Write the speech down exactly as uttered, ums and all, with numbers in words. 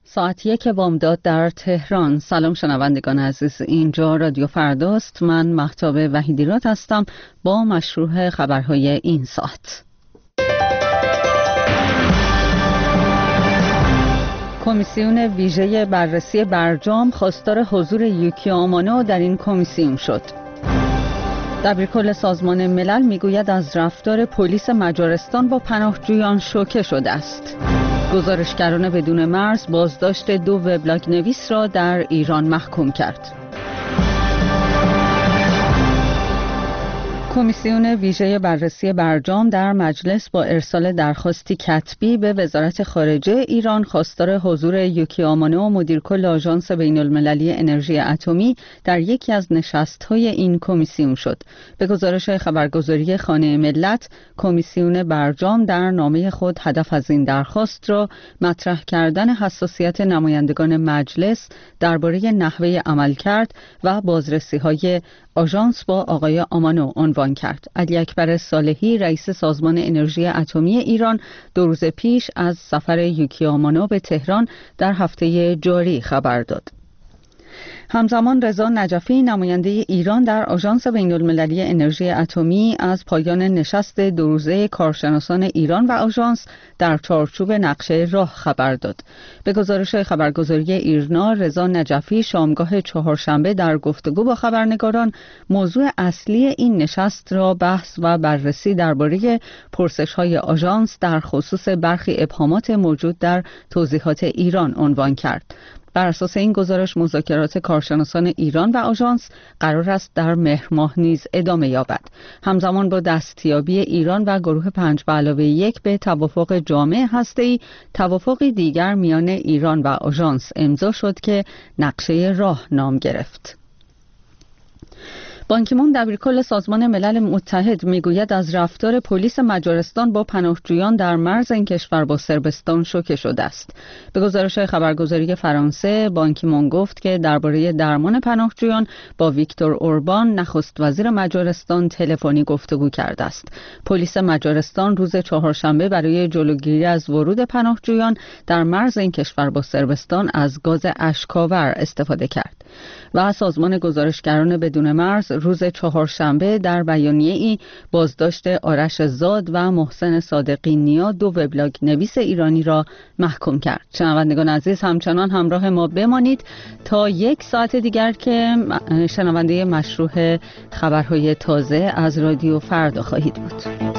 ساعت یک بامداد در تهران. سلام شنوندگان عزیز، اینجا رادیو فرداست. من مهتاب وحیدیراد هستم با مشروع خبرهای این ساعت. کمیسیون ویژه بررسی برجام خواستار حضور یوکیو آمانو در این کمیسیون شد. دبیرکل سازمان ملل میگوید از رفتار پلیس مجارستان با پناهجویان شوکه شده است. گزارشگران بدون مرز بازداشت دو وبلاگ نویس را در ایران محکوم کرد. کمیسیون ویژه بررسی برجام در مجلس با ارسال درخواستی کتبی به وزارت خارجه ایران خواستار حضور یوکیو آمانو، مدیرکل آژانس بین‌المللی انرژی اتمی، در یکی از نشست‌های این کمیسیون شد. به گزارش خبرگزاری خانه ملت، کمیسیون برجام در نامه خود هدف از این درخواست را مطرح کردن حساسیت نمایندگان مجلس درباره نحوه عملکرد و بازرسی‌های آژانس با آقای آمانو عنوان کرد. علی اکبر صالحی، رئیس سازمان انرژی اتمی ایران، دو روز پیش از سفر یوکیو آمانو به تهران در هفته جاری خبر داد. همزمان رضا نجفی، نماینده ایران در آژانس بین‌المللی انرژی اتمی، از پایان نشست دو روزه کارشناسان ایران و آژانس در چارچوب نقشه راه خبر داد. به گزارش خبرگزاری ایرنا، رضا نجفی شامگاه چهارشنبه در گفتگو با خبرنگاران موضوع اصلی این نشست را بحث و بررسی درباره پرسش‌های آژانس در خصوص برخی ابهامات موجود در توضیحات ایران عنوان کرد. بر اساس این گزارش، مذاکرات کارشناسان ایران و آژانس قرار است در مهر ماه نیز ادامه یابد. همزمان با دستیابی ایران و گروه پنج به علاوه یک به توافق جامع هسته‌ای، توافقی دیگر میان ایران و آژانس امضا شد که نقشه راه نام گرفت. بان کی مون، دبیرکل سازمان ملل متحد، میگوید از رفتار پلیس مجارستان با پناهجویان در مرز این کشور با صربستان شوکه شده است. به گزارش خبرگزاری فرانسه، بان کی مون گفت که درباره درمان پناهجویان با ویکتور اوربان، نخست وزیر مجارستان، تلفنی گفتگو کرده است. پلیس مجارستان روز چهارشنبه برای جلوگیری از ورود پناهجویان در مرز این کشور با صربستان از گاز اشک‌آور استفاده کرد. و سازمان گزارشگران بدون مرز روز چهارشنبه در بیانیه‌ای بازداشت آرش زاد و محسن صادقی نیا، دو وبلاگ نویس ایرانی را محکوم کرد. شنوندگان عزیز، همچنان همراه ما بمانید تا یک ساعت دیگر که شنونده مشروع خبرهای تازه از رادیو فردا خواهید بود.